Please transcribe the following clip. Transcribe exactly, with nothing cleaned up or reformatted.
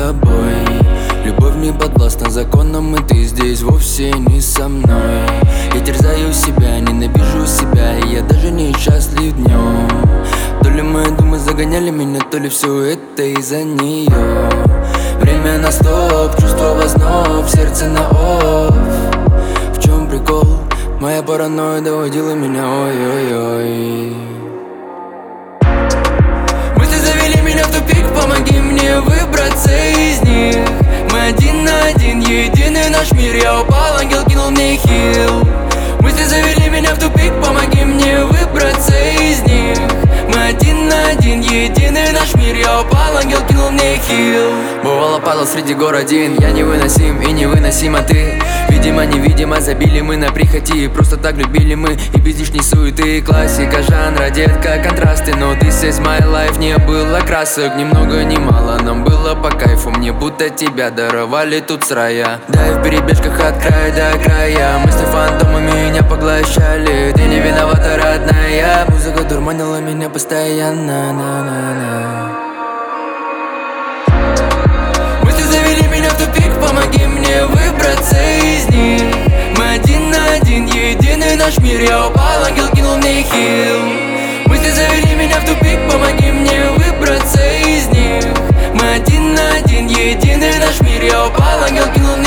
тобой. Любовь не подвластна законам, и ты здесь вовсе не со мной. Я терзаю себя, ненавижу себя, и я даже не счастлив днем. То ли мои думы загоняли меня, то ли все это из-за нее. Время на стоп, чувство в озноб, сердце на офф. В чем прикол? Моя паранойя доводила меня, ой-ой-ой. Мысли завели меня в тупик, помоги мне выбраться из них. Мы один на один, единый наш мир. Я упал, ангел кинул мне хил. Мысли завели меня в тупик, помоги мне выбраться из них. Мы один на один, единый наш мир. Я упал, ангел кинул мне хил. Бывало падал среди гор один, я невыносим и невыносима ты. Видимо, невидимо забили мы на прихоти. Просто так любили мы и без лишней суеты. Классика жанра, детка, контрасты. Но this is my life, не было красок. Ни много ни мало, нам было по кайфу. Мне будто тебя даровали тут с рая. Да, и в перебежках от края до края. Мысли фантомы меня поглощали. Ты не виновата, родная. Музыка дурманила меня постоянно, на-на-на. Мысли завели меня в тупик, помоги мне выбраться из них. Мы один на один, единый наш мир. Я упал, ангел кинул мне хил. Мысли завели меня в тупик, помоги мне выбраться из них. Мы один на один, единый наш мир. Я упал, ангел кинул мне